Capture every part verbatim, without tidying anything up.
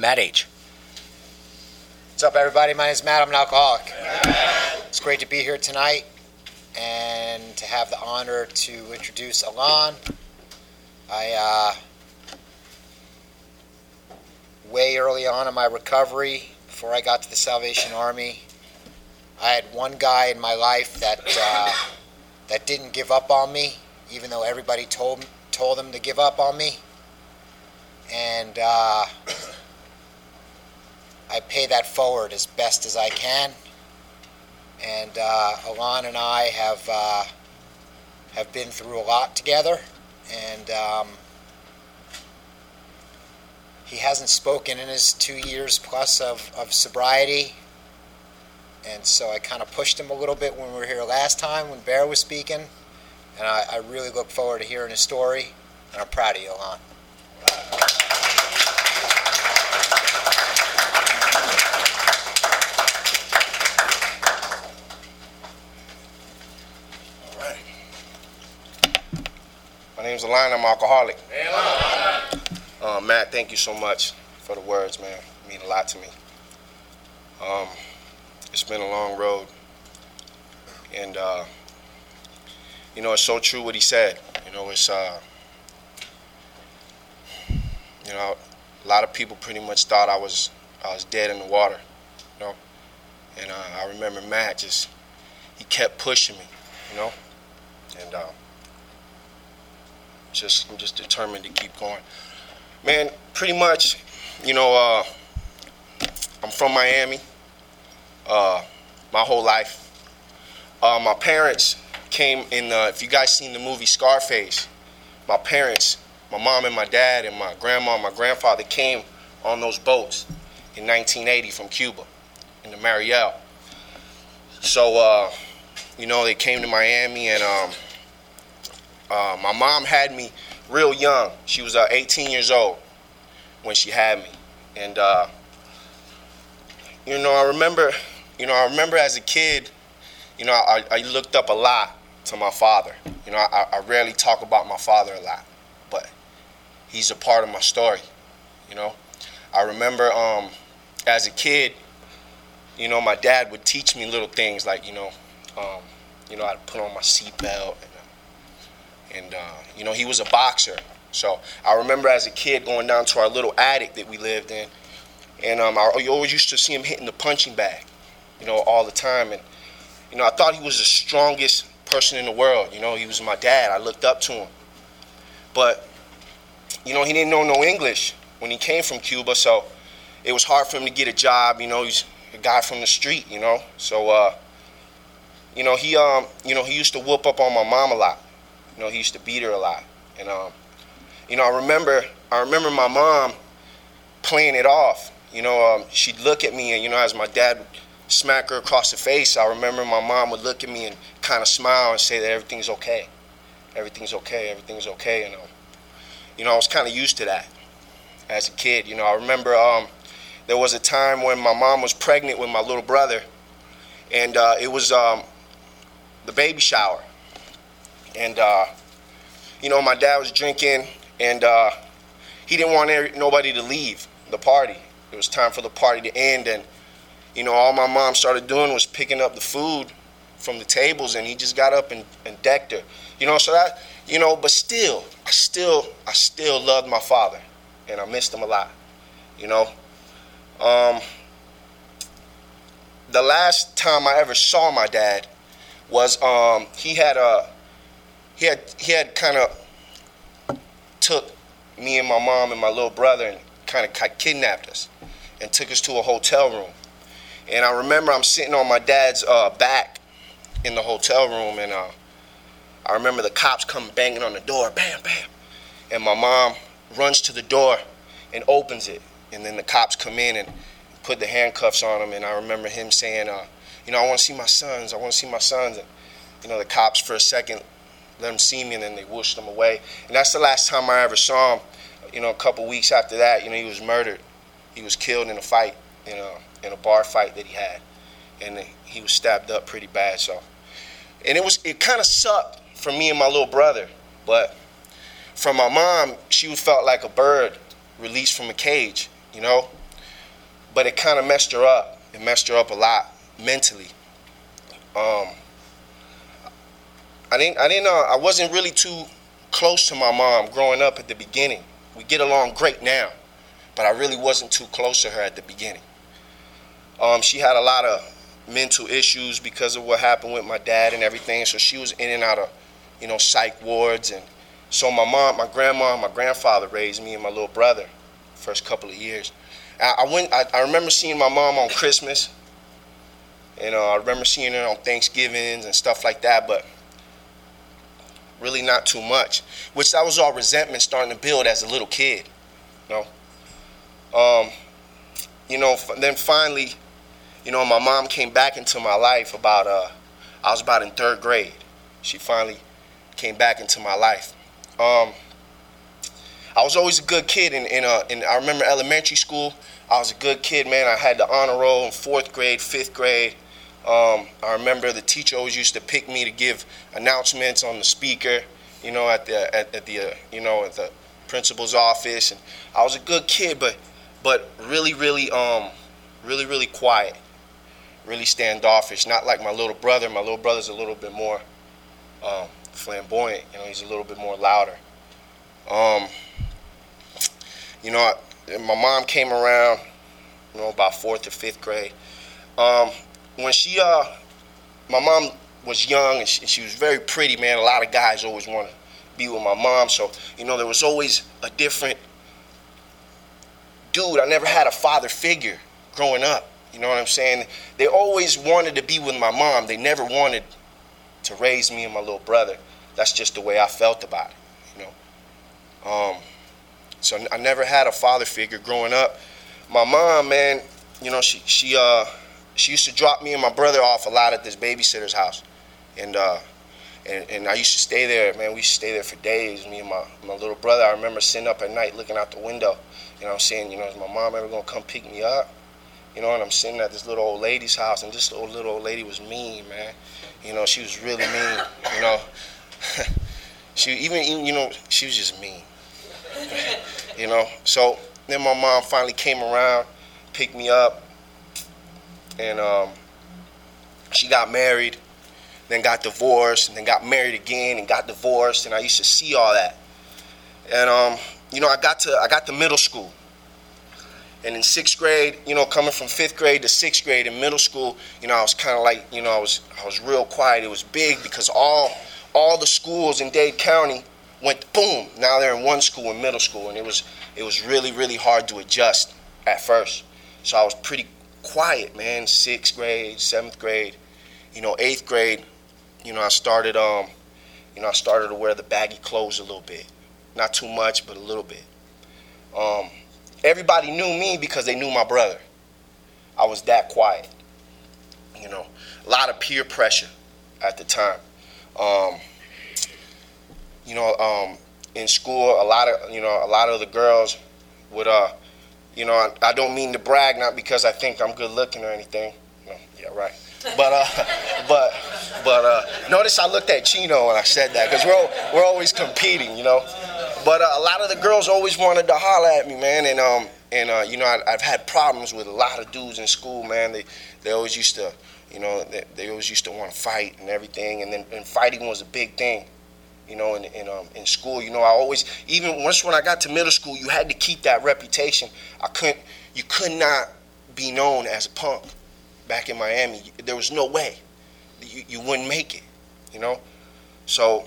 Matt H. What's up, everybody? My name is Matt. I'm an alcoholic. It's great to be here tonight and to have the honor to introduce Alon. I, uh, way early on in my recovery, before I got to the Salvation Army, I had one guy in my life that uh, that didn't give up on me, even though everybody told told him to give up on me. And uh, I pay that forward as best as I can. And uh, Alon and I have uh, have been through a lot together, and um, he hasn't spoken in his two years plus of, of sobriety. And so I kind of pushed him a little bit when we were here last time when Bear was speaking. And I, I really look forward to hearing his story. And I'm proud of you, Alon. All right. My name's Alon. I'm an alcoholic. Hey, Alon. Uh, Matt, thank you so much for the words, man. They mean a lot to me. Um... It's been a long road, and uh, you know, it's so true what he said. You know, it's uh, you know, a lot of people pretty much thought I was I was dead in the water, you know. And uh, I remember Matt just he kept pushing me, you know, and uh, just I'm just determined to keep going, man. Pretty much, you know, uh, I'm from Miami. Uh, my whole life. Uh, my parents came in, uh, if you guys seen the movie Scarface, my parents, my mom and my dad and my grandma and my grandfather came on those boats in nineteen eighty from Cuba, in the Mariel. So, uh, you know, they came to Miami, and um, uh, my mom had me real young. She was uh, eighteen years old when she had me. And, uh, you know, I remember... You know, I remember as a kid, you know, I, I looked up a lot to my father. You know, I, I rarely talk about my father a lot, but he's a part of my story, you know. I remember um, as a kid, you know, my dad would teach me little things like, you know, um, you know, how to put on my seatbelt. And, and uh, you know, he was a boxer. So I remember as a kid going down to our little attic that we lived in, and um, I always used to see him hitting the punching bag, you know, all the time. And, you know, I thought he was the strongest person in the world. You know, he was my dad. I looked up to him. But, you know, he didn't know no English when he came from Cuba, so it was hard for him to get a job. You know, he's a guy from the street, you know. So, uh, you know, he, um, you know, he used to whoop up on my mom a lot. You know, he used to beat her a lot. And, um, you know, I remember, I remember my mom playing it off. You know, um, she'd look at me, and, you know, as my dad would smack her across the face, I remember my mom would look at me and kind of smile and say that everything's okay. Everything's okay, everything's okay, you know. You know, I was kind of used to that as a kid. You know, I remember um, there was a time when my mom was pregnant with my little brother, and uh, it was um, the baby shower. And, uh, you know, my dad was drinking, and uh, he didn't want nobody to leave the party. It was time for the party to end, and you know, all my mom started doing was picking up the food from the tables, and he just got up and, and decked her. You know, so that, you know, but still, I still, I still loved my father, and I missed him a lot, you know. Um, the last time I ever saw my dad was, um, he had a, he had, he had kind of took me and my mom and my little brother and kind of kidnapped us and took us to a hotel room. And I remember I'm sitting on my dad's uh, back in the hotel room, and uh, I remember the cops come banging on the door, bam, bam. And my mom runs to the door and opens it. And then the cops come in and put the handcuffs on him. And I remember him saying, uh, you know, I want to see my sons. I want to see my sons. And, you know, the cops for a second let him see me, and then they whooshed him away. And that's the last time I ever saw him. You know, a couple weeks after that, you know, he was murdered. He was killed in a fight, you know, in a bar fight that he had, and he was stabbed up pretty bad. So, and it was it kind of sucked for me and my little brother, but for my mom, she felt like a bird released from a cage, you know. but it kind of messed her up. It messed her up a lot mentally. Um, I didn't, I didn't, uh, I wasn't really too close to my mom growing up at the beginning. We get along great now, but I really wasn't too close to her at the beginning. Um, she had a lot of mental issues because of what happened with my dad and everything, so she was in and out of, you know, psych wards. And so my mom, my grandma, and my grandfather raised me and my little brother the first couple of years. I, I went, I, I remember seeing my mom on Christmas, and uh, I remember seeing her on Thanksgivings and stuff like that, but really not too much, which that was all resentment starting to build as a little kid, you know. Um, you know, then finally, you know, my mom came back into my life about, uh, I was about in third grade. She finally came back into my life. Um, I was always a good kid, in, in, uh, in, I remember elementary school, I was a good kid, man. I had the honor roll in fourth grade, fifth grade. Um, I remember the teacher always used to pick me to give announcements on the speaker, you know, at the at, at the uh, you know at the principal's office, and I was a good kid, but but really really um really really quiet, really standoffish. Not like my little brother. My little brother's a little bit more um, flamboyant. You know, he's a little bit more louder. Um, you know, I, my mom came around, you know, about fourth or fifth grade. Um, When she, uh, my mom was young and she, she was very pretty, man. A lot of guys always want to be with my mom. So, you know, there was always a different dude. I never had a father figure growing up. You know what I'm saying? They always wanted to be with my mom. They never wanted to raise me and my little brother. That's just the way I felt about it, you know. Um, so I never had a father figure growing up. My mom, man, you know, she, she, uh, She used to drop me and my brother off a lot at this babysitter's house, and uh, and and I used to stay there, man. We used to stay there for days. Me and my my little brother. I remember sitting up at night looking out the window, you know, saying, you know, is my mom ever gonna come pick me up? You know, and I'm sitting at this little old lady's house, and this old little old lady was mean, man. You know, she was really mean. You know, she even, even you know she was just mean. You know, so then my mom finally came around, picked me up. And um, she got married, then got divorced, and then got married again and got divorced. And I used to see all that. And um, you know, I got to I got to middle school. And in sixth grade, you know, coming from fifth grade to sixth grade in middle school, you know, I was kind of like, you know, I was I was real quiet. It was big because all all the schools in Dade County went boom. Now they're in one school in middle school, and it was it was really really hard to adjust at first. So I was pretty quiet, man. Sixth grade, seventh grade, you know, eighth grade, you know, I started, um, you know, I started to wear the baggy clothes a little bit. Not too much, but a little bit. Um, everybody knew me because they knew my brother. I was that quiet, you know. A lot of peer pressure at the time. Um, you know, um, in school, a lot of, you know, a lot of the girls would, uh, You know, I, I don't mean to brag, not because I think I'm good looking or anything. No, yeah, right. But uh, but but uh, notice I looked at Chino when I said that, because we're we're always competing, you know. But uh, a lot of the girls always wanted to holler at me, man, and um and uh, you know, I, I've had problems with a lot of dudes in school, man. They they always used to, you know, they, they always used to want to fight and everything, and then and fighting was a big thing. You know, in in, um, in school, you know, I always, even once when I got to middle school, you had to keep that reputation. I couldn't, you could not be known as a punk back in Miami. There was no way. You, you wouldn't make it, you know? So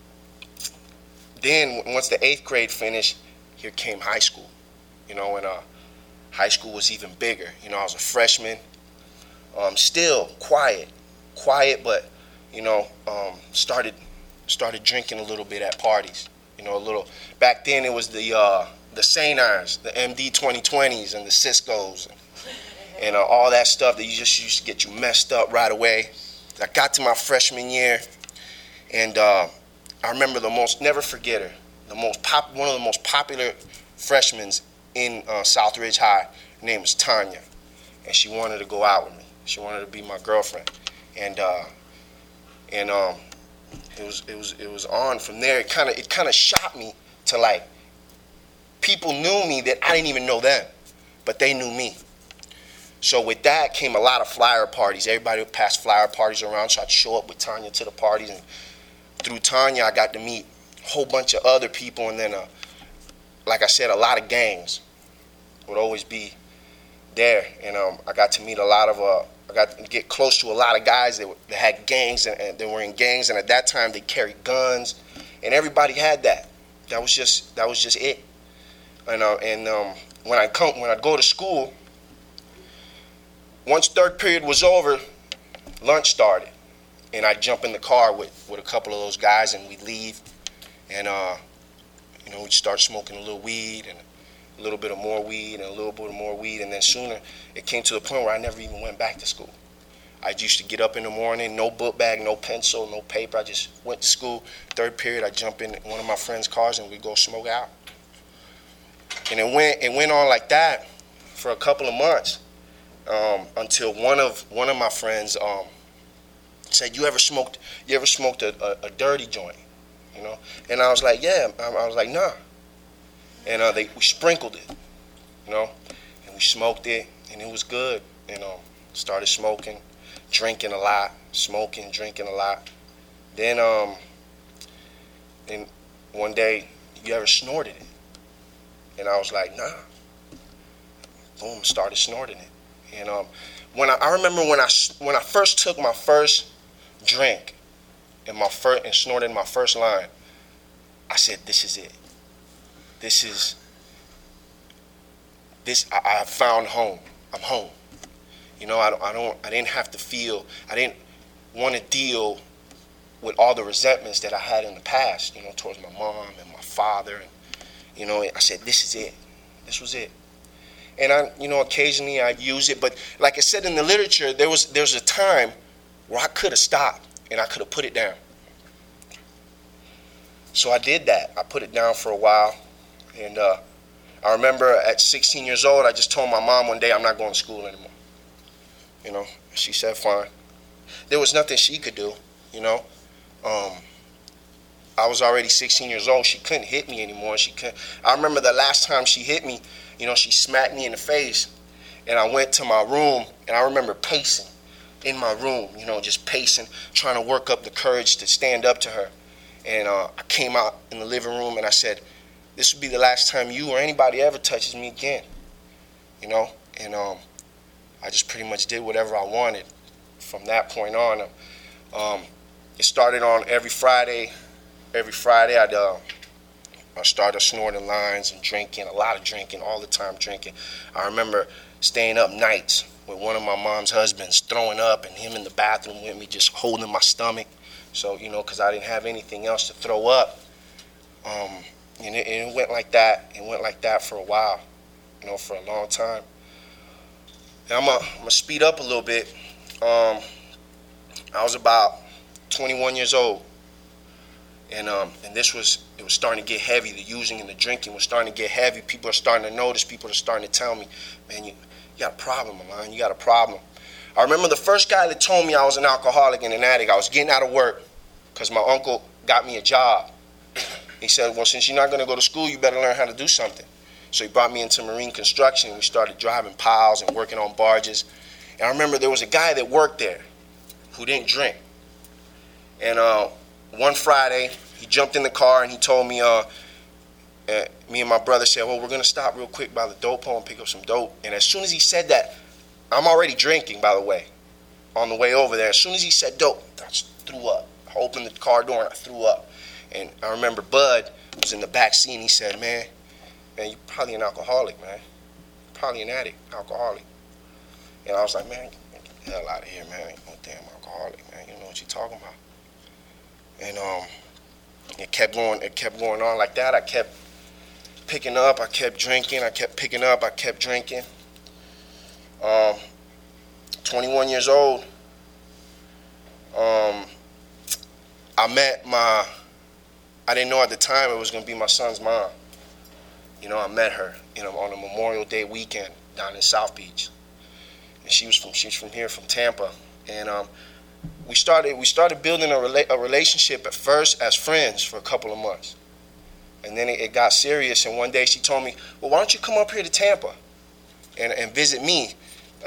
then once the eighth grade finished, here came high school, you know, and uh, high school was even bigger. You know, I was a freshman, um, still quiet, quiet, but, you know, um, started... started drinking a little bit at parties, you know, a little. Back then it was the uh, the Saint Irons, the M D twenty twenties, and the Ciscos, and, and uh, all that stuff that you just used to get you messed up right away. I got to my freshman year, and uh, I remember the most, never forget her, the most pop, one of the most popular freshmen in uh, Southridge High. Her name was Tanya, and she wanted to go out with me. She wanted to be my girlfriend, and uh, and um. It was it was it was on from there. It kind of it kind of shocked me to, like, people knew me that I didn't even know them, but they knew me. So with that came a lot of flyer parties. Everybody would pass flyer parties around, so I'd show up with Tanya to the parties. And through Tanya, I got to meet a whole bunch of other people. And then, uh, like I said, a lot of gangs would always be there. And um, I got to meet a lot of, uh, I got to get close to a lot of guys that, that had gangs, and, and they were in gangs. And at that time, they carried guns. And everybody had that. That was just, that was just it. And, uh, and um, when I come, when I go to school, once third period was over, lunch started, and I'd jump in the car with, with a couple of those guys, and we'd leave, and uh, you know, we'd start smoking a little weed, and a little bit of more weed, and a little bit of more weed, and then sooner it came to the point where I never even went back to school. I used to get up in the morning, no book bag, no pencil, no paper. I just went to school. Third period, I'd jump in one of my friends' cars, and we'd go smoke out. And it went, it went on like that for a couple of months. Um, until one of one of my friends um, said, "You ever smoked? You ever smoked a, a, a dirty joint?" You know, and I was like, "Yeah." I, I was like, "Nah." And uh, they we sprinkled it, you know, and we smoked it, and it was good. You know, started smoking, drinking a lot, smoking, drinking a lot. Then, um, then one day, "You ever snorted it?" And I was like, "Nah." Boom, started snorting it. And um, when I, I remember when I when I first took my first drink and my first and snorted my first line, I said, "This is it. This is this. I, I found home. I'm home." You know, I don't, I don't I didn't have to feel. I didn't want to deal with all the resentments that I had in the past. You know, towards my mom and my father. And you know, I said, "This is it. This was it." And I, you know, occasionally I'd use it, but like I said in the literature, there was there was a time where I could have stopped and I could have put it down. So I did that. I put it down for a while, and uh, I remember at sixteen years old, I just told my mom one day, "I'm not going to school anymore." You know, she said, "Fine." There was nothing she could do. You know, um, I was already sixteen years old. She couldn't hit me anymore. She couldn't. I remember the last time she hit me. You know, she smacked me in the face, and I went to my room, and I remember pacing in my room, you know, just pacing, trying to work up the courage to stand up to her. And uh, I came out in the living room, and I said, "This will be the last time you or anybody ever touches me again," you know? And um, I just pretty much did whatever I wanted from that point on. Um, it started on every Friday. Every Friday, I'd... Uh, I started snorting lines and drinking, a lot of drinking, all the time drinking. I remember staying up nights with one of my mom's husbands, throwing up, and him in the bathroom with me, just holding my stomach. So, you know, because I didn't have anything else to throw up. Um, and, it, and it went like that. It went like that for a while, you know, for a long time. And I'm going to speed up a little bit. Um, I was about twenty-one years old. And um, and this was, it was starting to get heavy. The using and the drinking was starting to get heavy. People are starting to notice. People are starting to tell me, "Man, you, you got a problem, Milan. You got a problem." I remember the first guy that told me I was an alcoholic and an addict. I was getting out of work because my uncle got me a job. He said, "Well, since you're not going to go to school, you better learn how to do something." So he brought me into marine construction. We started driving piles and working on barges. And I remember there was a guy that worked there who didn't drink. And uh, one Friday, he jumped in the car and he told me, uh, uh, me and my brother said, "Well, we're going to stop real quick by the dope hole and pick up some dope." And as soon as he said that, I'm already drinking, by the way, on the way over there. As soon as he said dope, I just threw up. I opened the car door and I threw up. And I remember Bud was in the back seat and he said, man, man, you're probably an alcoholic, man. You're probably an addict, alcoholic. And I was like, man, get the hell out of here, man. I ain't no damn alcoholic, man. You know what you're talking about. And um, it kept going, it kept going on like that. I kept picking up, I kept drinking, I kept picking up, I kept drinking. Um, twenty-one years old, um, I met my, I didn't know at the time it was going to be my son's mom. You know, I met her, you know, on a Memorial Day weekend down in South Beach. And she was from, she was from here, from Tampa. And um, we started, we started building a, rela- a relationship at first as friends for a couple of months. And then it, it got serious, and one day she told me, well, why don't you come up here to Tampa and, and visit me?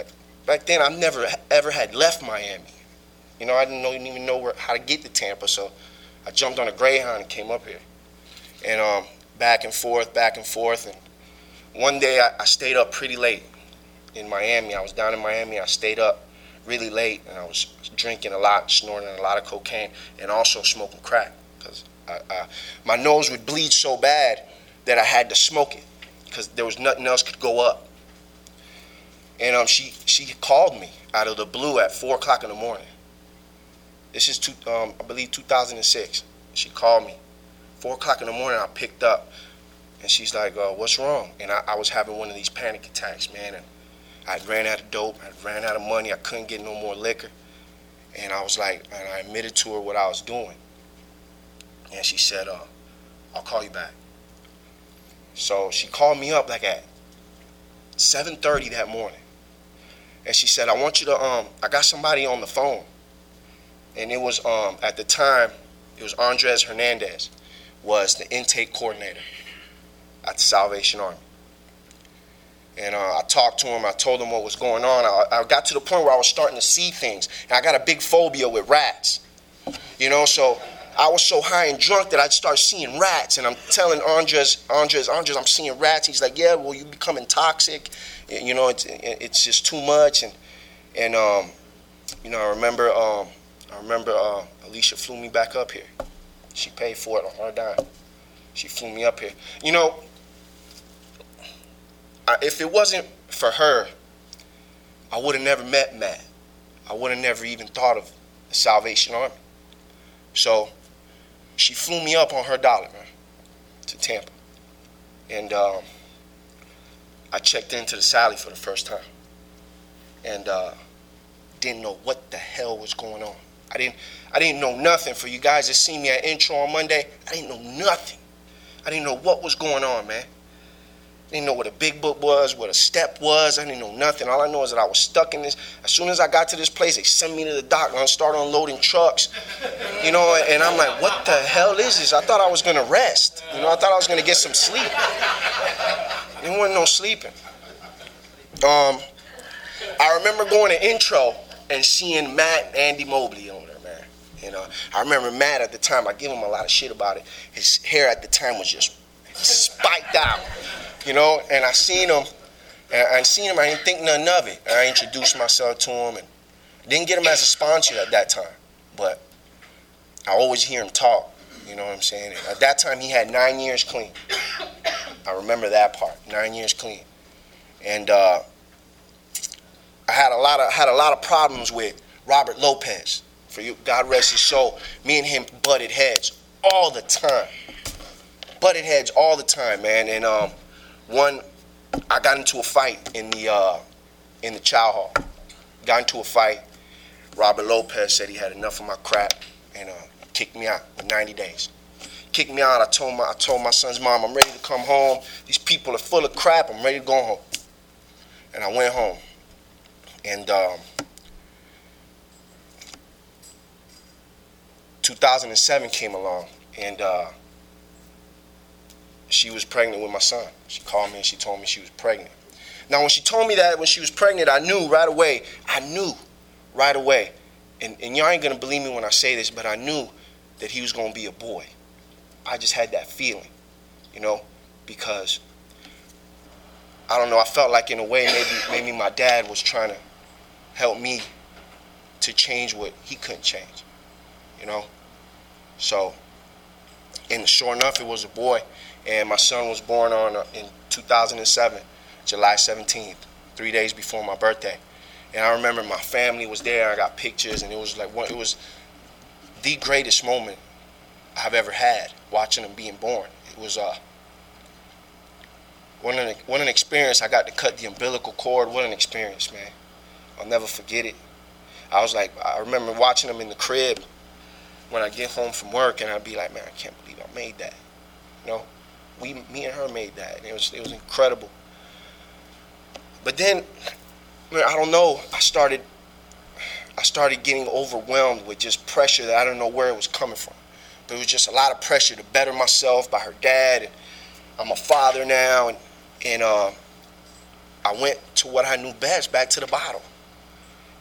back then I never ever had left Miami. You know, I didn't, know, didn't even know where, how to get to Tampa, so I jumped on a Greyhound and came up here. And um, back and forth, back and forth. And one day I, I stayed up pretty late in Miami. I was down in Miami. I stayed up really late, and I was drinking a lot, snorting a lot of cocaine, and also smoking crack. Because I, I, my nose would bleed so bad that I had to smoke it because there was nothing else could go up. And um, she she called me out of the blue at four o'clock in the morning. This is, two, um, I believe, two thousand six. She called me. four o'clock in the morning, I picked up. And she's like, uh, what's wrong? And I, I was having one of these panic attacks, man. And I ran out of dope. I ran out of money. I couldn't get no more liquor. And I was like, and I admitted to her what I was doing. And she said, uh, I'll call you back. So she called me up like at seven thirty that morning. And she said, I want you to, um, I got somebody on the phone. And it was, um, at the time, it was Andres Hernandez, was the intake coordinator at the Salvation Army. And uh, I talked to him. I told him what was going on. I, I got to the point where I was starting to see things. And I got a big phobia with rats. You know, so I was so high and drunk that I'd start seeing rats. And I'm telling Andres, Andres, Andres, I'm seeing rats. He's like, yeah, well, you're becoming toxic. You know, it's, it's just too much. And, and um, you know, I remember... Um, I remember uh, Alicia flew me back up here. She paid for it on her dime. She flew me up here. You know, I, if it wasn't for her, I would have never met Matt. I would have never even thought of the Salvation Army. So she flew me up on her dollar, man, to Tampa. And um, I checked into the Sally for the first time. And uh, didn't know what the hell was going on. I didn't I didn't know nothing. For you guys that see me at intro on Monday, I didn't know nothing. I didn't know what was going on, man. I didn't know what a big book was, what a step was. I didn't know nothing. All I know is that I was stuck in this. As soon as I got to this place, they sent me to the dock and I started unloading trucks. You know, and I'm like, what the hell is this? I thought I was going to rest. You know, I thought I was going to get some sleep. There wasn't no sleeping. Um, I remember going to intro and seeing Matt and Andy Mobley on there, man. You know, I remember Matt at the time, I give him a lot of shit about it. His hair at the time was just spiked out, you know, and I seen him, and I seen him, I didn't think nothing of it. And I introduced myself to him, and didn't get him as a sponsor at that time, but I always hear him talk, you know what I'm saying? And at that time, he had nine years clean. I remember that part, nine years clean. And, uh, I had a lot of had a lot of problems with Robert Lopez. For you, God rest his soul. Me and him butted heads all the time. Butted heads all the time, man. And um, one, I got into a fight in the uh, in the chow hall. Got into a fight. Robert Lopez said he had enough of my crap and uh, kicked me out in ninety days. Kicked me out. I told my I told my son's mom, I'm ready to come home. These people are full of crap. I'm ready to go home. And I went home. And um, two thousand seven came along, and uh, she was pregnant with my son. She called me and she told me she was pregnant. Now, when she told me that, when she was pregnant, I knew right away. I knew right away. And, and y'all ain't going to believe me when I say this, but I knew that he was going to be a boy. I just had that feeling, you know, because, I don't know, I felt like in a way maybe maybe my dad was trying to help me to change what he couldn't change, you know? So, and sure enough, it was a boy, and my son was born on uh, in two thousand seven, July seventeenth, three days before my birthday. And I remember my family was there. I got pictures, and it was like one, it was the greatest moment I've ever had watching him being born. It was uh, what an what an experience. I got to cut the umbilical cord. What an experience, man. I'll never forget it. I was like, I remember watching him in the crib when I get home from work, and I'd be like, man, I can't believe I made that. You know, we, me and her made that, and it was, it was incredible. But then, I don't know, I started, I started getting overwhelmed with just pressure that I don't know where it was coming from. But it was just a lot of pressure to better myself by her dad, and I'm a father now, and, and uh, I went to what I knew best, back to the bottle.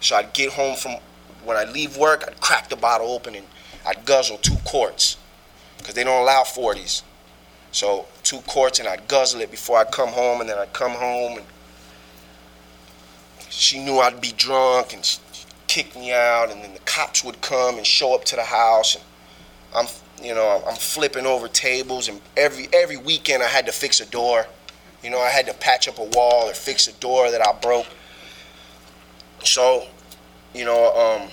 So I'd get home from, when I leave work, I'd crack the bottle open and I'd guzzle two quarts, because they don't allow forties. So two quarts, and I'd guzzle it before I'd come home, and then I'd come home, and she knew I'd be drunk, and she'd kick me out, and then the cops would come and show up to the house, and I'm, you know, I'm flipping over tables, and every every weekend I had to fix a door. You know, I had to patch up a wall or fix a door that I broke. So, you know, um,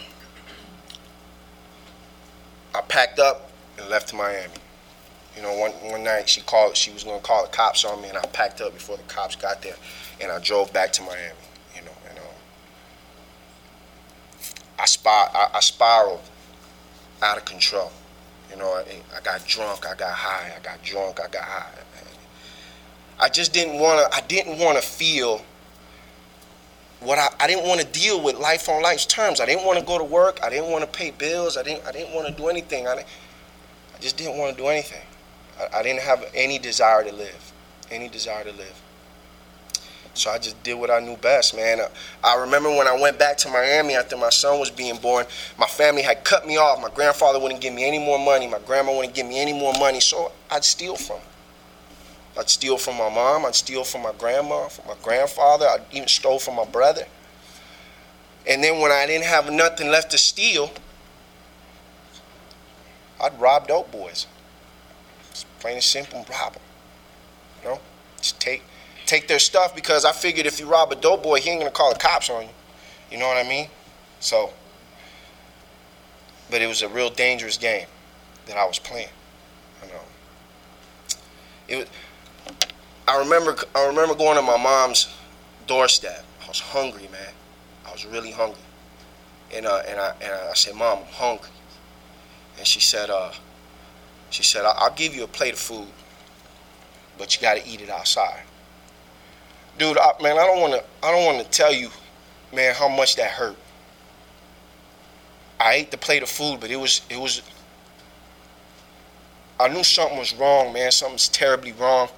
I packed up and left to Miami. You know, one one night she called, she was gonna call the cops on me, and I packed up before the cops got there, and I drove back to Miami. You know, and um, I, spir- I, I spiraled out of control. You know, I, I got drunk, I got high, I got drunk, I got high. I just didn't want to, I didn't want to feel what I, I didn't want to deal with life on life's terms. I didn't want to go to work. I didn't want to pay bills. I didn't, I didn't want to do anything. I, I just didn't want to do anything. I, I didn't have any desire to live, any desire to live. So I just did what I knew best, man. I, I remember when I went back to Miami after my son was being born, my family had cut me off. My grandfather wouldn't give me any more money. My grandma wouldn't give me any more money, so I'd steal from them. I'd steal from my mom, I'd steal from my grandma, from my grandfather, I'd even stole from my brother. And then when I didn't have nothing left to steal, I'd rob dope boys. Just plain and simple, rob them. You know, just take take their stuff, because I figured if you rob a dope boy, he ain't gonna call the cops on you. You know what I mean? So, but it was a real dangerous game that I was playing. You know, it was. I remember I remember going to my mom's doorstep. I was hungry, man. I was really hungry. And uh, and I and I said, "Mom, I'm hungry." And she said, uh, she said, "I'll give you a plate of food, but you got to eat it outside." Dude, I, man, I don't want to I don't want to tell you, man, how much that hurt. I ate the plate of food, but it was it was I knew something was wrong, man. Something's terribly wrong.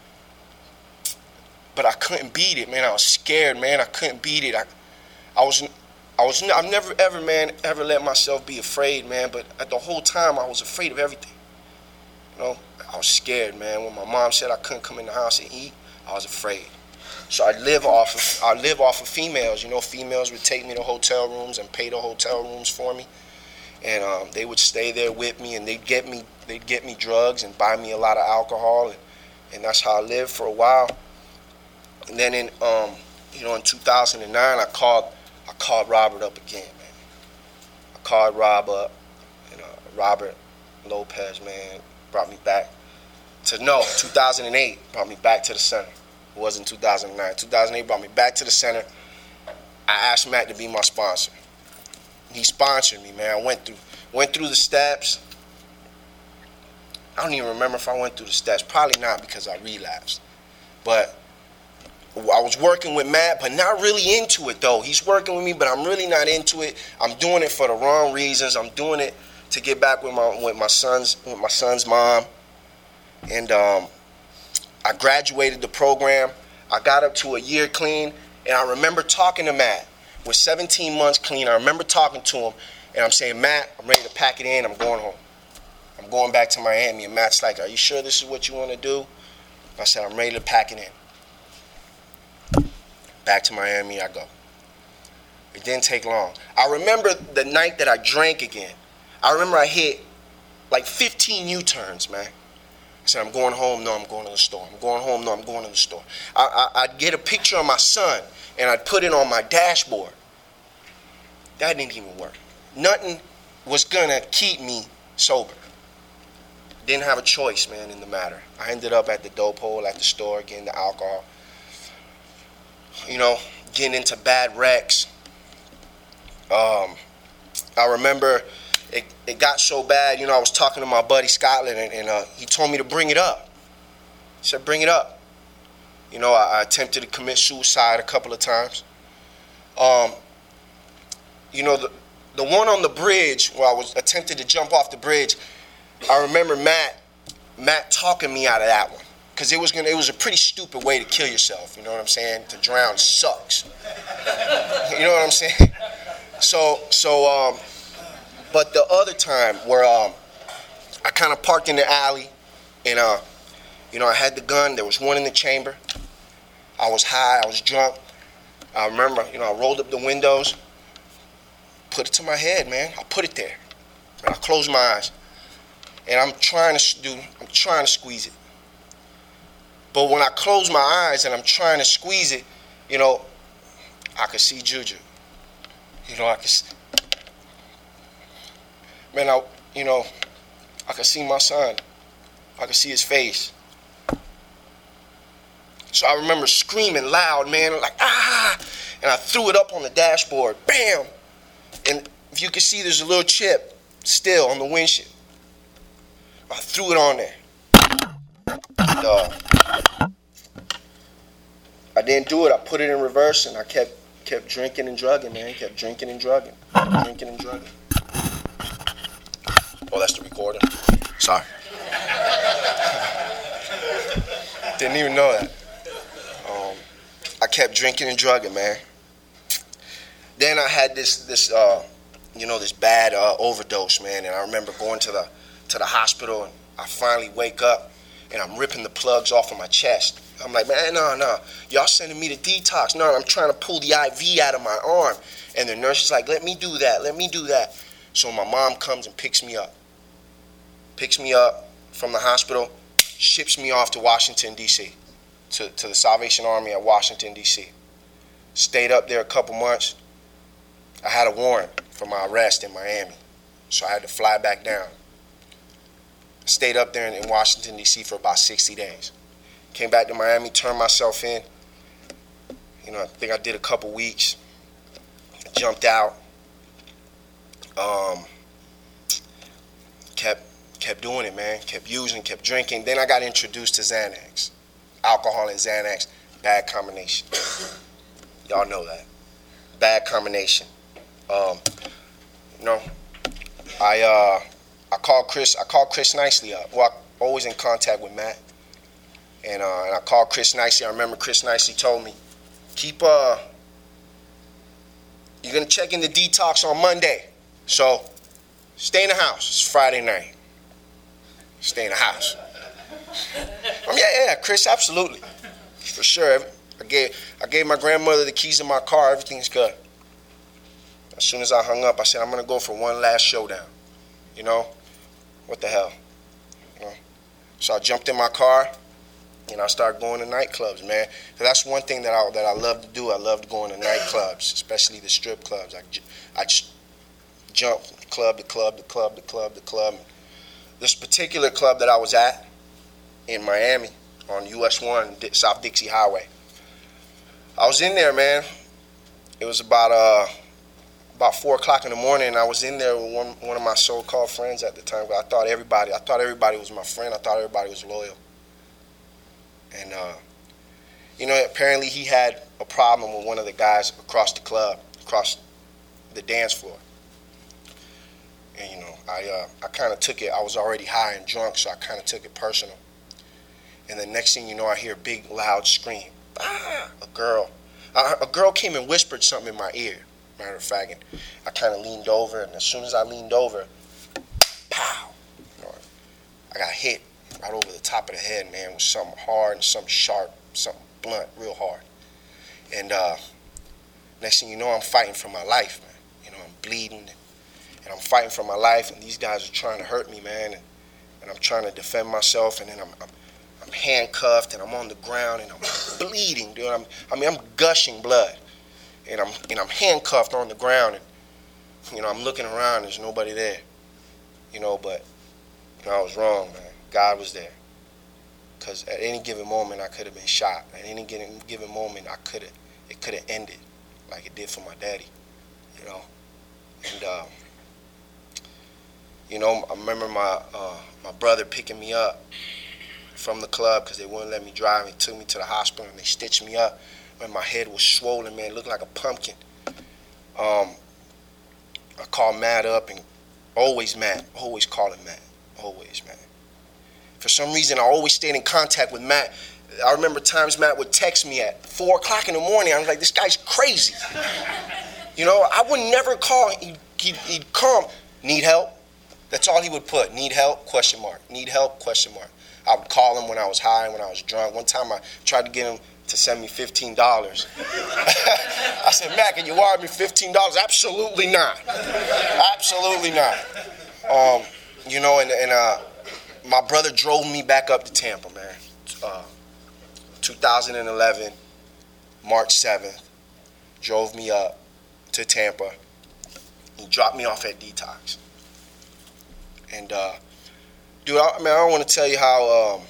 But I couldn't beat it, man. I was scared, man. I couldn't beat it. I, I was, I was, I've never ever, man, ever let myself be afraid, man. But at the whole time, I was afraid of everything. You know, I was scared, man. When my mom said I couldn't come in the house and eat, I was afraid. So I live off of, I live off of females. You know, females would take me to hotel rooms and pay the hotel rooms for me, and um, they would stay there with me, and they'd get me, they'd get me drugs and buy me a lot of alcohol, and, and that's how I lived for a while. And then in, um, you know, in two thousand nine, I called, I called Robert up again, man. I called Rob up, and uh, Robert Lopez, man, brought me back to, no, two thousand eight brought me back to the center. It wasn't two thousand nine. two thousand eight brought me back to the center. I asked Matt to be my sponsor. He sponsored me, man. I went through, went through the steps. I don't even remember if I went through the steps. Probably not, because I relapsed. But I was working with Matt, but not really into it, though. He's working with me, but I'm really not into it. I'm doing it for the wrong reasons. I'm doing it to get back with my with my son's with my son's mom. And um, I graduated the program. I got up to a year clean, and I remember talking to Matt with seventeen months clean. I remember talking to him, and I'm saying, "Matt, I'm ready to pack it in. I'm going home. I'm going back to Miami." And Matt's like, "Are you sure this is what you want to do?" I said, "I'm ready to pack it in." Back to Miami I go. It didn't take long. I remember the night that I drank again. I remember I hit like fifteen U-turns, man. I said, "I'm going home." "No, I'm going to the store." "I'm going home." "No, I'm going to the store." I, I, I'd get a picture of my son, and I'd put it on my dashboard. That didn't even work. Nothing was going to keep me sober. Didn't have a choice, man, in the matter. I ended up at the dope hole at the store getting the alcohol. You know, getting into bad wrecks. Um, I remember it, it got so bad, you know, I was talking to my buddy Scotland, and, and uh, he told me to bring it up. He said, "Bring it up." You know, I, I attempted to commit suicide a couple of times. Um, you know, the, the one on the bridge where I was attempted to jump off the bridge, I remember Matt, Matt talking me out of that one. Because it was gonna, it was a pretty stupid way to kill yourself, you know what I'm saying? To drown sucks. You know what I'm saying? So, so, um, but the other time where um, I kind of parked in the alley, and uh, you know, I had the gun. There was one in the chamber. I was high. I was drunk. I remember, you know, I rolled up the windows, put it to my head, man. I put it there, and I closed my eyes, and I'm trying to do. I'm trying to squeeze it. But when I close my eyes and I'm trying to squeeze it, you know, I could see Juju. You know, I could. Man, I, you know, I could see my son. I could see his face. So I remember screaming loud, man, like, ah, and I threw it up on the dashboard, bam. And if you can see, there's a little chip still on the windshield. I threw it on there. And, uh, I didn't do it. I put it in reverse, and I kept kept drinking and drugging, man. Kept drinking and drugging, drinking and drugging. Oh, that's the recorder. Sorry. Didn't even know that. Um, I kept drinking and drugging, man. Then I had this, this, uh, you know, this bad uh, overdose, man. And I remember going to the to the hospital, and I finally wake up, and I'm ripping the plugs off of my chest. I'm like, man, no, no. Y'all sending me to detox. No, I'm trying to pull the I V out of my arm. And the nurse is like, let me do that. Let me do that. So my mom comes and picks me up. Picks me up from the hospital, ships me off to Washington, D C, to, to the Salvation Army at Washington, D C. Stayed up there a couple months. I had a warrant for my arrest in Miami, so I had to fly back down. Stayed up there in, in Washington, D C for about sixty days. Came back to Miami, turned myself in. You know, I think I did a couple weeks. Jumped out. Um, kept kept doing it, man. Kept using, kept drinking. Then I got introduced to Xanax. Alcohol and Xanax, bad combination. Y'all know that. Bad combination. Um, you know, I uh, I called Chris. I called Chris Nicely up. Well, I'm always in contact with Matt. And, uh, and I called Chris Nicely. I remember Chris Nicely told me, keep, uh, you're going to check in the detox on Monday. So stay in the house. It's Friday night. Stay in the house. Um, yeah, yeah, Chris, absolutely. For sure. I gave, I gave my grandmother the keys to my car. Everything's good. As soon as I hung up, I said, I'm going to go for one last showdown. You know? What the hell? You know? So I jumped in my car. And I started going to nightclubs, man. So that's one thing that I that I love to do. I loved going to nightclubs, especially the strip clubs. I, I just jump club to club to club to club to club. This particular club that I was at in Miami on U S one, South Dixie Highway. I was in there, man. It was about uh about four o'clock in the morning. And I was in there with one one of my so-called friends at the time. I thought everybody, I thought everybody was my friend. I thought everybody was loyal. And, uh, you know, apparently he had a problem with one of the guys across the club, across the dance floor. And, you know, I uh, I kind of took it. I was already high and drunk, so I kind of took it personal. And the next thing you know, I hear a big, loud scream. Ah, a girl. Uh, a girl came and whispered something in my ear, matter of fact. And I kind of leaned over, and as soon as I leaned over, pow, you know, I got hit. Right over the top of the head, man, with something hard and something sharp, something blunt, real hard. And uh, next thing you know, I'm fighting for my life, man. You know, I'm bleeding, and, and I'm fighting for my life, and these guys are trying to hurt me, man. And, and I'm trying to defend myself, and then I'm, I'm I'm handcuffed, and I'm on the ground, and I'm bleeding, dude. I'm, I mean, I'm gushing blood, and I'm and I'm handcuffed on the ground, and you know, I'm looking around. There's nobody there, you know. But you know, I was wrong, man. God was there, because at any given moment I could have been shot. At any given given moment I could have, it could have ended, like it did for my daddy, you know. And uh, you know, I remember my uh, my brother picking me up from the club because they wouldn't let me drive. They took me to the hospital and they stitched me up. When my head was swollen, man, it looked like a pumpkin. Um, I called Matt up, and always Matt, always calling Matt, always, man. For some reason, I always stayed in contact with Matt. I remember times Matt would text me at four o'clock in the morning. I was like, this guy's crazy. You know, I would never call. He'd, he'd, he'd come, need help. That's all he would put. Need help? Question mark. Need help? Question mark. I would call him when I was high, when I was drunk. One time I tried to get him to send me fifteen dollars. I said, Matt, can you wire me fifteen dollars? Absolutely not. Absolutely not. Um, you know, and, and uh, my brother drove me back up to Tampa, man. Uh, two thousand eleven, March seventh, drove me up to Tampa. He dropped me off at Detox. And, uh, dude, I, I mean, I don't want to tell you how um,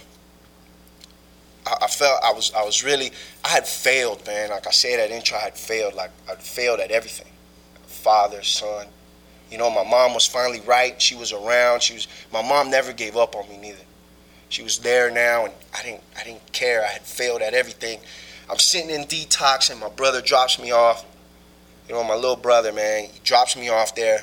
I, I felt. I was, I was really, I had failed, man. Like I said at intro, I had failed. Like I had failed at everything. Father, son. You know, my mom was finally right. She was around. She was. My mom never gave up on me neither. She was there now, and I didn't. I didn't care. I had failed at everything. I'm sitting in Detox, and my brother drops me off. You know, my little brother, man. He drops me off there,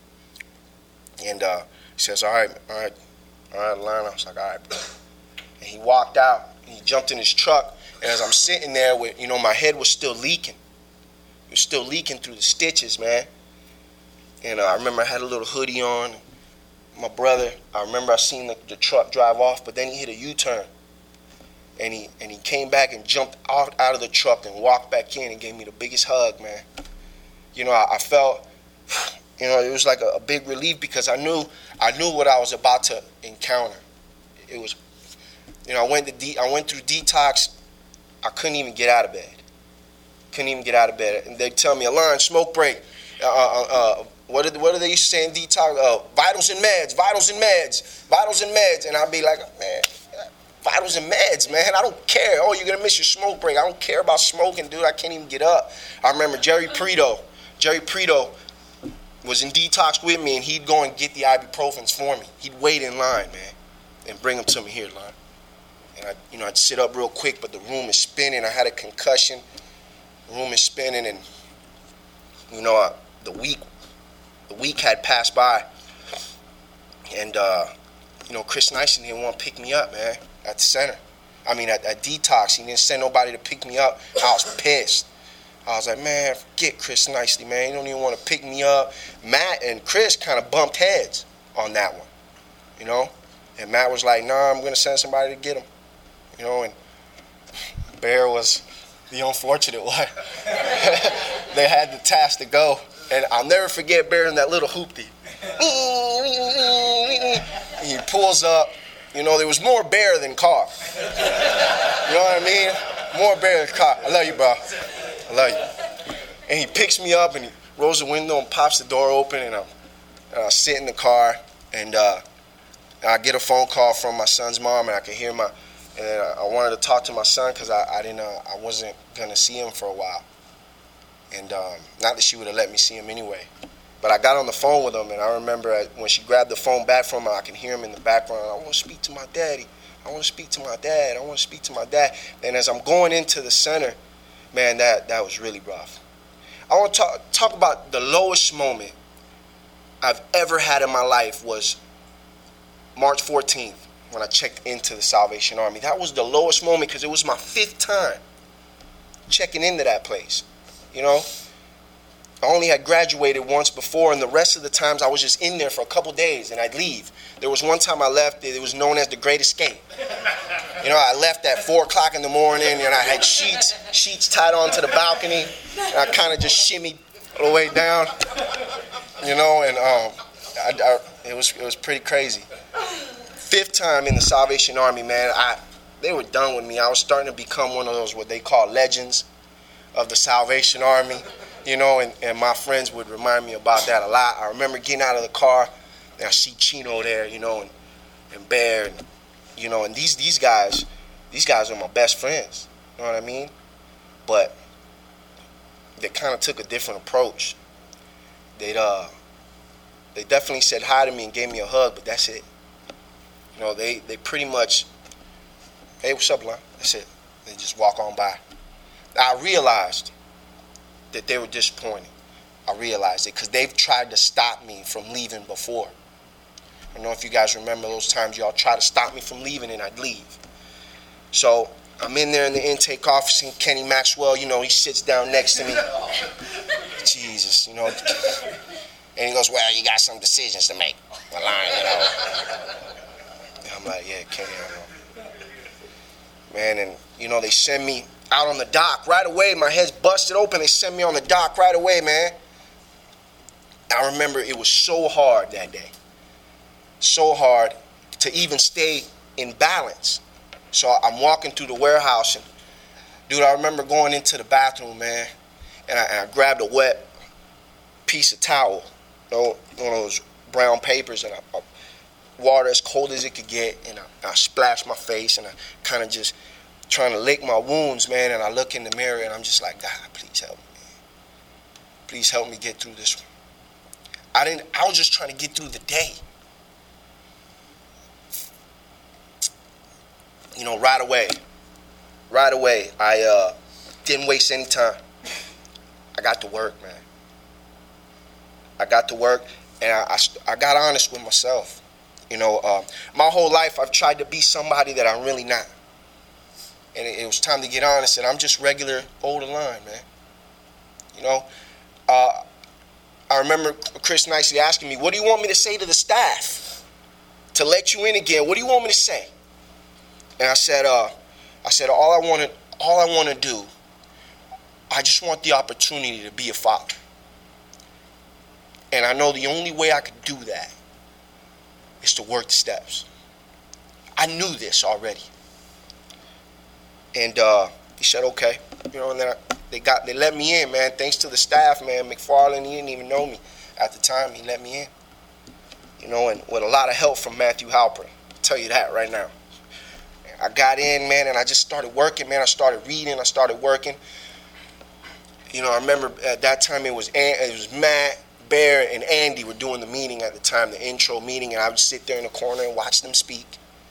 and uh, he says, "All right, all right, all right, Lionel." I was like, "All right, bro." And he walked out. And he jumped in his truck, and as I'm sitting there, with you know, my head was still leaking. It was still leaking through the stitches, man. And uh, I remember I had a little hoodie on. My brother, I remember I seen the, the truck drive off, but then he hit a U-turn. And he and he came back and jumped out, out of the truck and walked back in and gave me the biggest hug, man. You know, I, I felt, you know, it was like a, a big relief because I knew I knew what I was about to encounter. It was, you know, I went to de- I went through Detox. I couldn't even get out of bed. Couldn't even get out of bed. And they tell me, Alon, smoke break. Uh, uh, uh, What are, what are they used to say in Detox? Uh, vitals and meds, vitals and meds, vitals and meds. And I'd be like, man, vitals and meds, man. I don't care. Oh, you're going to miss your smoke break. I don't care about smoking, dude. I can't even get up. I remember Jerry Prito. Jerry Prito was in Detox with me, and he'd go and get the ibuprofens for me. He'd wait in line, man, and bring them to me here, Lon. And I, you know, I'd sit up real quick, but the room is spinning. I had a concussion. The room is spinning, and, you know, I, the week The week had passed by, and uh, you know, Chris Nyson didn't want to pick me up, man, at the center. I mean, at, at Detox, he didn't send nobody to pick me up. I was pissed. I was like, man, forget Chris Nicely, man. He don't even want to pick me up. Matt and Chris kind of bumped heads on that one, you know. And Matt was like, nah, I'm gonna send somebody to get him, you know. And Bear was the unfortunate one. They had the task to go. And I'll never forget Bear in that little hoopty. He pulls up. You know, there was more Bear than car. You know what I mean? More Bear than car. I love you, bro. I love you. And he picks me up and he rolls the window and pops the door open, and, I'm, and I sit in the car, and uh, I get a phone call from my son's mom, and I can hear my. And I wanted to talk to my son because I, I didn't. Uh, I wasn't gonna see him for a while. And um, not that she would have let me see him anyway. But I got on the phone with him, and I remember when she grabbed the phone back from him, I can hear him in the background. I want to speak to my daddy. I want to speak to my dad. I want to speak to my dad. And as I'm going into the center, man, that, that was really rough. I want to talk, talk about the lowest moment I've ever had in my life was March fourteenth when I checked into the Salvation Army. That was the lowest moment because it was my fifth time checking into that place. You know, I only had graduated once before, and the rest of the times I was just in there for a couple days, and I'd leave. There was one time I left, it was known as the Great Escape. You know, I left at four o'clock in the morning, and I had sheets, sheets tied onto the balcony, and I kind of just shimmied all the way down, you know, and um, I, I, it was it was pretty crazy. Fifth time in the Salvation Army, man, I they were done with me. I was starting to become one of those what they call legends of the Salvation Army, you know, and, and my friends would remind me about that a lot. I remember getting out of the car, and I see Chino there, you know, and, and Bear, and, you know, and these these guys, these guys are my best friends, you know what I mean? But they kind of took a different approach. They'd, uh, they definitely said hi to me and gave me a hug, but that's it. You know, they, they pretty much, hey, what's up, Lon? That's it. They just walk on by. I realized that they were disappointed. I realized it because they've tried to stop me from leaving before. I don't know if you guys remember those times y'all tried to stop me from leaving and I'd leave. So I'm in there in the intake office, and Kenny Maxwell, you know, he sits down next to me. Jesus, you know. And he goes, well, you got some decisions to make. A line, you know. And I'm like, yeah, Kenny, I know. Man, and, you know, they send me out on the dock right away. My head's busted open. They send me on the dock right away, man. I remember it was so hard that day. So hard to even stay in balance. So I'm walking through the warehouse, and, dude, I remember going into the bathroom, man, and I, and I grabbed a wet piece of towel, you know, one of those brown papers, and I, I water as cold as it could get, and I, I splashed my face, and I kind of just trying to lick my wounds, man, and I look in the mirror, and I'm just like, God, please help me, man. Please help me get through this one. I didn't, I was just trying to get through the day. You know, right away, right away, I uh, didn't waste any time. I got to work, man. I got to work, and I, I, I got honest with myself. You know, uh, my whole life I've tried to be somebody that I'm really not. And it, it was time to get honest, and I'm just regular old line, man. You know, uh, I remember Chris Nicely asking me, what do you want me to say to the staff to let you in again? What do you want me to say? And I said, uh, I said, all I want to, all I want to do, I just want the opportunity to be a father. And I know the only way I could do that is to work the steps. I knew this already. And uh, he said, okay. You know, and then I, they got, they let me in, man. Thanks to the staff, man. McFarland, he didn't even know me at the time. He let me in. You know, and with a lot of help from Matthew Halpern. I'll tell you that right now. I got in, man, and I just started working, man. I started reading. I started working. You know, I remember at that time it was it was Matt, Bear, and Andy were doing the meeting at the time, the intro meeting, and I would sit there in the corner and watch them speak.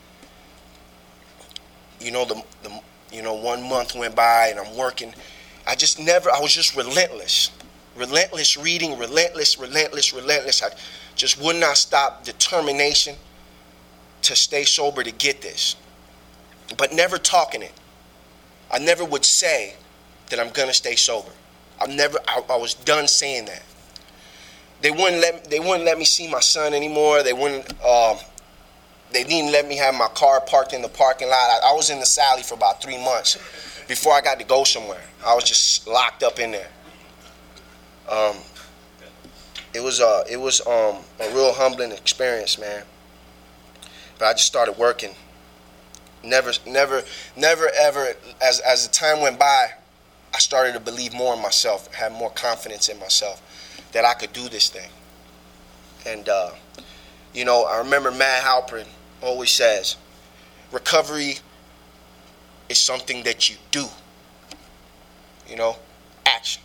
You know, the the you know one month went by, and I'm working. I just never. I was just relentless, relentless reading, relentless, relentless, relentless. I just would not stop. Determination to stay sober to get this. But never talking it. I never would say that I'm gonna stay sober. I never. I, I was done saying that. They wouldn't let. They wouldn't let me see my son anymore. They wouldn't. Um, they didn't let me have my car parked in the parking lot. I, I was in the Sally for about three months before I got to go somewhere. I was just locked up in there. Um, it was uh, it was um, a real humbling experience, man. But I just started working. Never, never, never, ever, as as the time went by, I started to believe more in myself, have more confidence in myself, that I could do this thing. And, uh, you know, I remember Matt Halpern always says, recovery is something that you do. You know, action.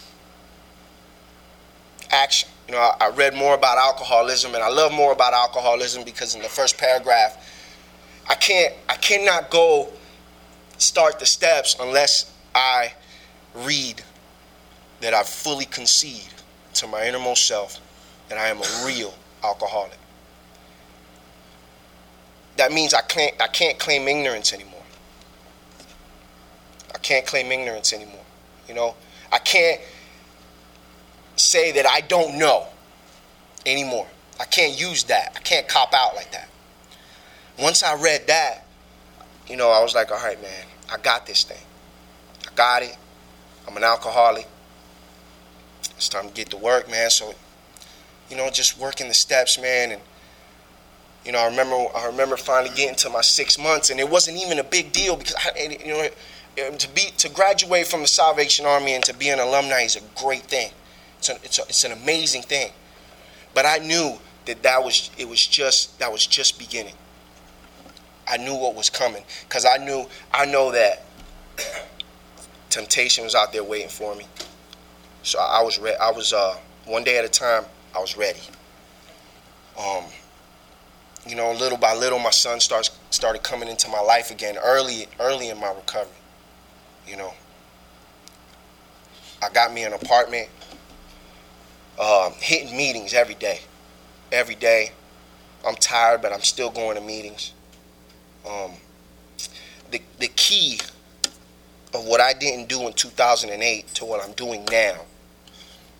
Action. You know, I, I read more about alcoholism, and I love more about alcoholism because in the first paragraph, I can't, I cannot go start the steps unless I read that I fully concede to my innermost self that I am a real alcoholic. That means I can't, I can't claim ignorance anymore. I can't claim ignorance anymore. You know, I can't say that I don't know anymore. I can't use that. I can't cop out like that. Once I read that, you know, I was like, all right, man, I got this thing. I got it. I'm an alcoholic. It's time to get to work, man. So, you know, just working the steps, man. And, you know, I remember I remember finally getting to my six months, and it wasn't even a big deal because, I, you know, to be to graduate from the Salvation Army and to be an alumni is a great thing. It's a, it's a, it's an amazing thing. But I knew that that was it was just that was just beginning. I knew what was coming because I knew I know that temptation was out there waiting for me. So I was re- I was uh, one day at a time. I was ready. Um, you know, little by little, my son starts started coming into my life again early early in my recovery. You know, I got me an apartment, um, hitting meetings every day, every day. I'm tired, but I'm still going to meetings. Um, the the key of what I didn't do in two thousand eight to what I'm doing now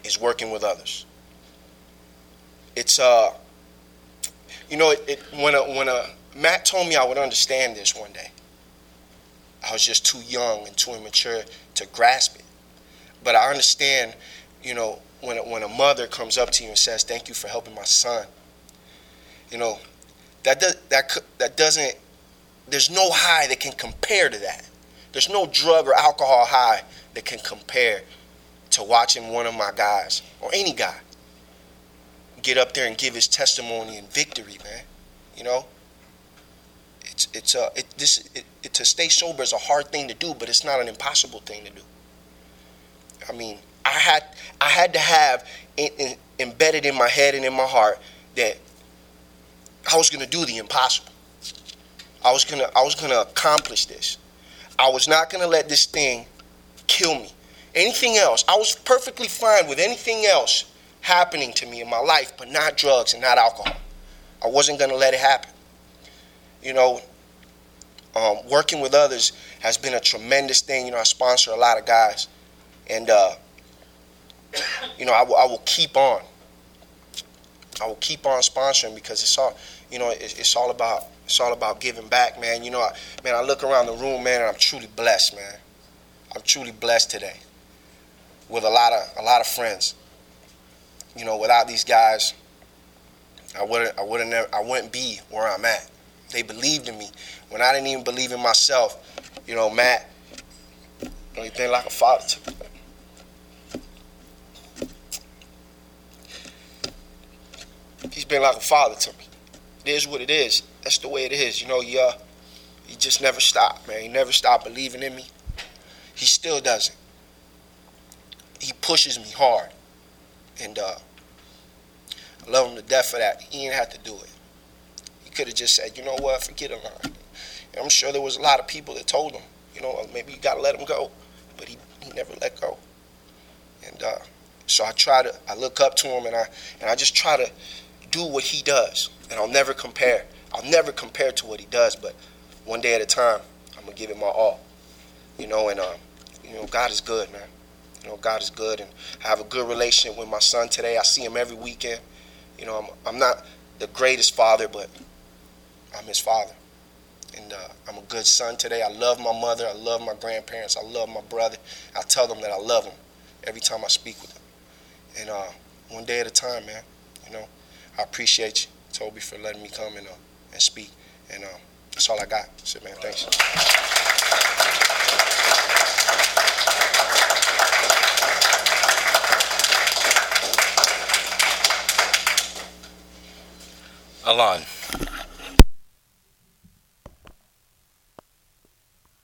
is working with others. It's uh, you know, it, it when a, when a Matt told me I would understand this one day. I was just too young and too immature to grasp it. But I understand, you know, when a, when a mother comes up to you and says, "Thank you for helping my son," you know, that does, that that doesn't. There's no high that can compare to that. There's no drug or alcohol high that can compare to watching one of my guys or any guy get up there and give his testimony in victory, man. You know, it's it's a it, this it, it, to stay sober is a hard thing to do, but it's not an impossible thing to do. I mean, I had I had to have in, in, embedded in my head and in my heart that I was going to do the impossible. I was gonna I was gonna accomplish this. I was not gonna let this thing kill me. Anything else, I was perfectly fine with anything else happening to me in my life, but not drugs and not alcohol. I wasn't gonna let it happen. You know, um, working with others has been a tremendous thing. You know, I sponsor a lot of guys, and uh, you know, I will, I will keep on. I will keep on sponsoring because it's all, you know, it's, it's all about. It's all about giving back, man. You know, I, man, I look around the room, man, and I'm truly blessed, man. I'm truly blessed today with a lot of a lot of friends. You know, without these guys, I wouldn't I wouldn't never, I wouldn't be where I'm at. They believed in me when I didn't even believe in myself. You know, Matt, you know, he's been like a father to me. He's been like a father to me. It is what it is. That's the way it is. You know, you, uh, he just never stopped, man. He never stopped believing in me. He still doesn't. He pushes me hard. And uh, I love him to death for that. He didn't have to do it. He could have just said, you know what, forget him. And I'm sure there was a lot of people that told him, you know, maybe you got to let him go. But he, he never let go. And uh, so I try to, I look up to him and I and I just try to do what he does. And I'll never compare. I'll never compare to what he does, but one day at a time, I'm going to give it my all. You know, and, um, you know, God is good, man. You know, God is good, and I have a good relationship with my son today. I see him every weekend. You know, I'm, I'm not the greatest father, but I'm his father. And uh, I'm a good son today. I love my mother. I love my grandparents. I love my brother. I tell them that I love them every time I speak with them. And uh, one day at a time, man, you know, I appreciate you, Toby, for letting me come and, uh, and speak. And uh, that's all I got. That's it, man. Thanks. Alon.